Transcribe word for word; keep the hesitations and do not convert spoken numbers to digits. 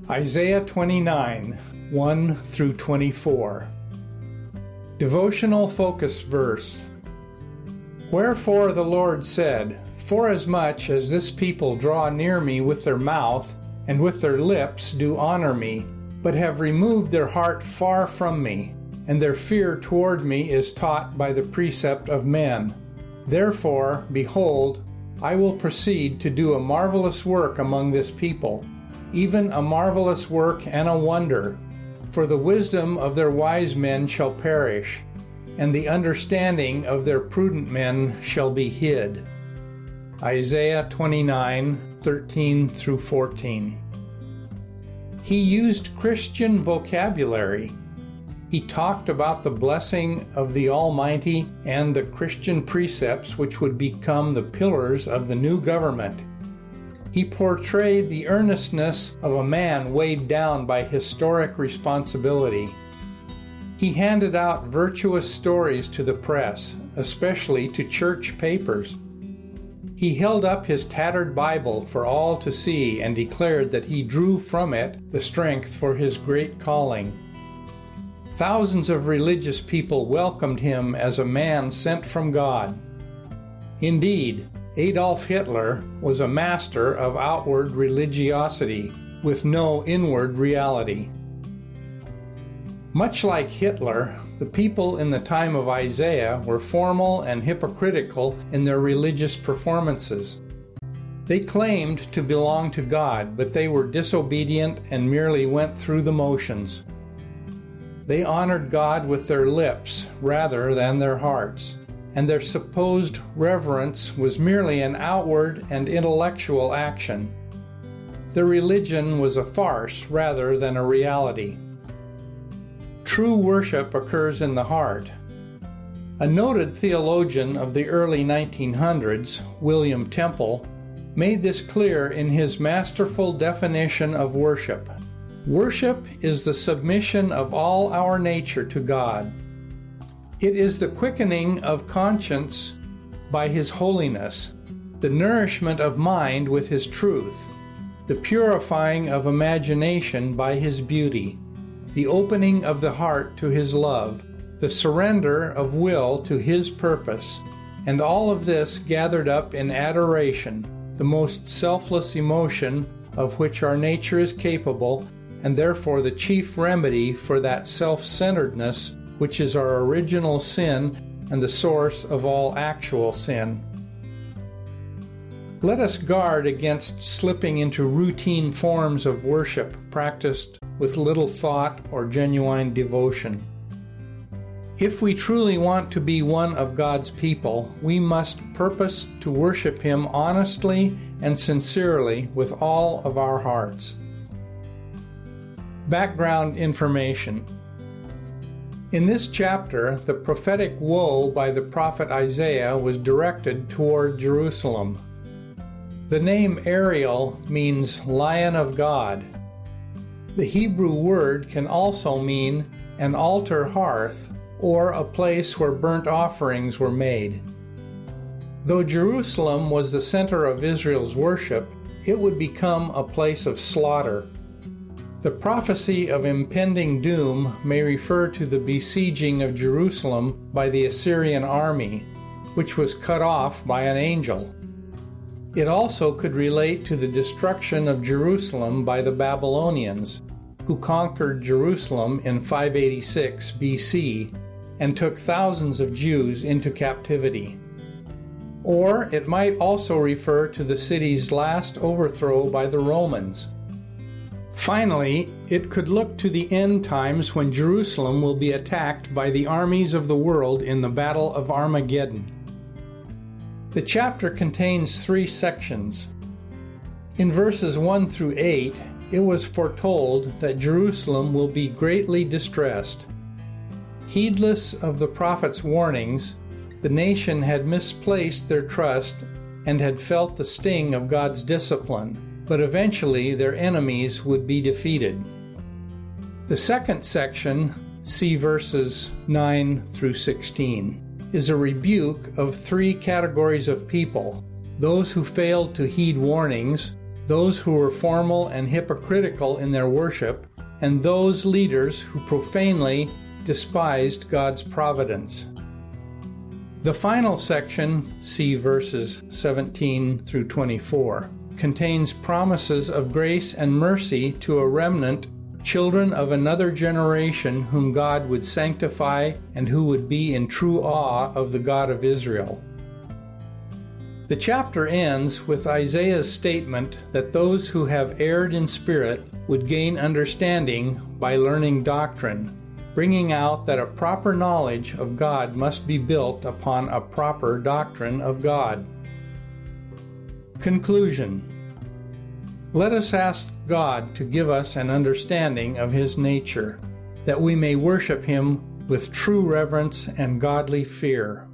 Isaiah twenty-nine, one through twenty-four. Devotional focus verse. Wherefore the Lord said, Forasmuch as this people draw near me with their mouth, and with their lips do honor me, but have removed their heart far from me, and their fear toward me is taught by the precept of men. Therefore, behold, I will proceed to do a marvelous work among this people, even a marvelous work and a wonder. For the wisdom of their wise men shall perish, and the understanding of their prudent men shall be hid. Isaiah twenty-nine, thirteen through fourteen. He used Christian vocabulary. He talked about the blessing of the Almighty and the Christian precepts which would become the pillars of the new government. He portrayed the earnestness of a man weighed down by historic responsibility. He handed out virtuous stories to the press, especially to church papers. He held up his tattered Bible for all to see and declared that he drew from it the strength for his great calling. Thousands of religious people welcomed him as a man sent from God. Indeed, Adolf Hitler was a master of outward religiosity with no inward reality. Much like Hitler, the people in the time of Isaiah were formal and hypocritical in their religious performances. They claimed to belong to God, but they were disobedient and merely went through the motions. They honored God with their lips rather than their hearts, and their supposed reverence was merely an outward and intellectual action. Their religion was a farce rather than a reality. True worship occurs in the heart. A noted theologian of the early nineteen hundreds, William Temple, made this clear in his masterful definition of worship. Worship is the submission of all our nature to God. It is the quickening of conscience by His holiness, the nourishment of mind with His truth, the purifying of imagination by His beauty, the opening of the heart to His love, the surrender of will to His purpose, and all of this gathered up in adoration, the most selfless emotion of which our nature is capable, and therefore the chief remedy for that self-centeredness which is our original sin and the source of all actual sin. Let us guard against slipping into routine forms of worship practiced with little thought or genuine devotion. If we truly want to be one of God's people, we must purpose to worship Him honestly and sincerely with all of our hearts. Background information. In this chapter, the prophetic woe by the prophet Isaiah was directed toward Jerusalem. The name Ariel means Lion of God. The Hebrew word can also mean an altar hearth or a place where burnt offerings were made. Though Jerusalem was the center of Israel's worship, it would become a place of slaughter. The prophecy of impending doom may refer to the besieging of Jerusalem by the Assyrian army, which was cut off by an angel. It also could relate to the destruction of Jerusalem by the Babylonians, who conquered Jerusalem in five eighty-six B C and took thousands of Jews into captivity. Or it might also refer to the city's last overthrow by the Romans. Finally, it could look to the end times when Jerusalem will be attacked by the armies of the world in the Battle of Armageddon. The chapter contains three sections. In verses one through eight, it was foretold that Jerusalem will be greatly distressed. Heedless of the prophet's warnings, the nation had misplaced their trust and had felt the sting of God's discipline, but eventually their enemies would be defeated. The second section, see verses nine through sixteen, is a rebuke of three categories of people: those who failed to heed warnings, those who were formal and hypocritical in their worship, and those leaders who profanely despised God's providence. The final section, see verses seventeen through twenty-four, contains promises of grace and mercy to a remnant, children of another generation whom God would sanctify and who would be in true awe of the God of Israel. The chapter ends with Isaiah's statement that those who have erred in spirit would gain understanding by learning doctrine, bringing out that a proper knowledge of God must be built upon a proper doctrine of God. Conclusion. Let us ask God to give us an understanding of His nature, that we may worship Him with true reverence and godly fear.